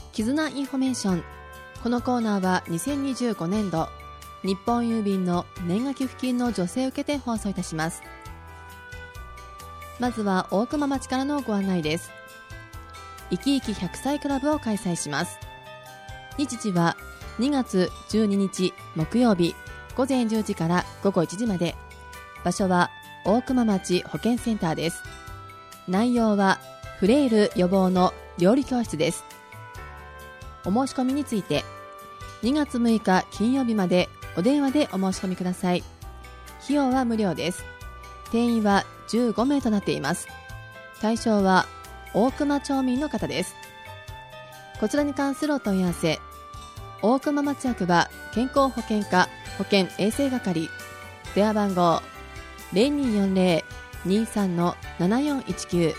絆インフォメーション。このコーナーは2025年度日本郵便の年賀寄付金の助成を受けて放送いたします。まずは大熊町からのご案内です。いきいき100歳クラブを開催します。日時は2月12日木曜日午前10時から午後1時まで。場所は大熊町保健センターです。内容はフレイル予防の料理教室です。お申し込みについて2月6日金曜日までお電話でお申し込みください。費用は無料です。定員は15名となっています。対象は大熊町民の方です。こちらに関するお問い合わせ、大熊町役場健康保険課保健衛生係、電話番号 0240-23-7419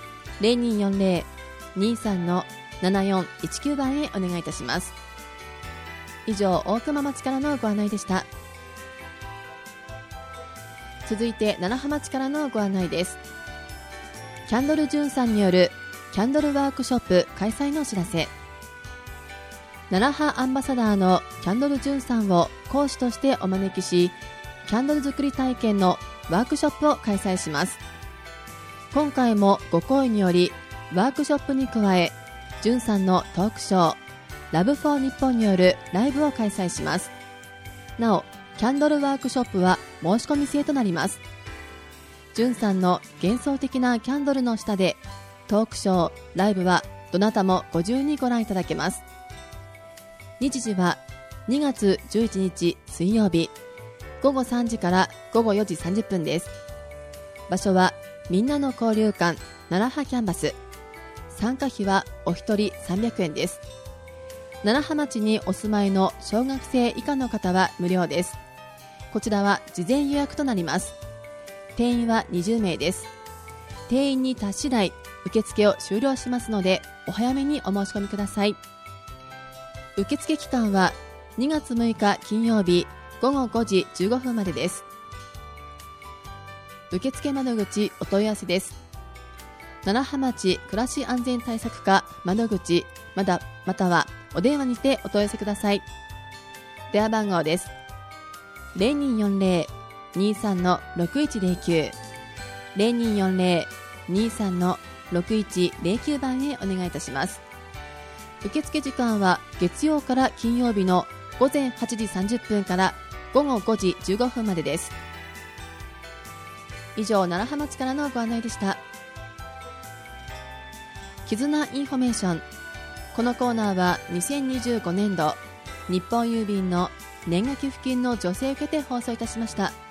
0240-23-7419 番へお願いいたします。以上、大熊町からのご案内でした。続いて楢葉町からのご案内です。キャンドルジュンさんによるキャンドルワークショップ開催のお知らせ。楢葉アンバサダーのキャンドルジュンさんを講師としてお招きし、キャンドル作り体験のワークショップを開催します。今回もご好意によりワークショップに加え、ジュンさんのトークショーラブフォー日本によるライブを開催します。なお、キャンドルワークショップは申し込み制となります。ジュンさんの幻想的なキャンドルの下でトークショー、ライブはどなたもご自由にご覧いただけます。日時は2月11日水曜日午後3時から午後4時30分です。場所はみんなの交流館楢葉キャンバス。参加費はお一人300円です。楢葉町にお住まいの小学生以下の方は無料です。こちらは事前予約となります。定員は20名です。定員に達次第受付を終了しますので、お早めにお申し込みください。受付期間は2月6日金曜日午後5時15分までです。受付窓口お問い合わせです。楢葉町暮らし安全対策課窓口またはお電話にてお問い合わせください。電話番号です。0240-23-6109 0240-23-6109 番へお願いいたします。受付時間は月曜から金曜日の午前8時30分から午後5時15分までです。以上、楢葉町からのご案内でした。絆インフォメーション。このコーナーは2025年度日本郵便の年賀寄付金の助成を受けて放送いたしました。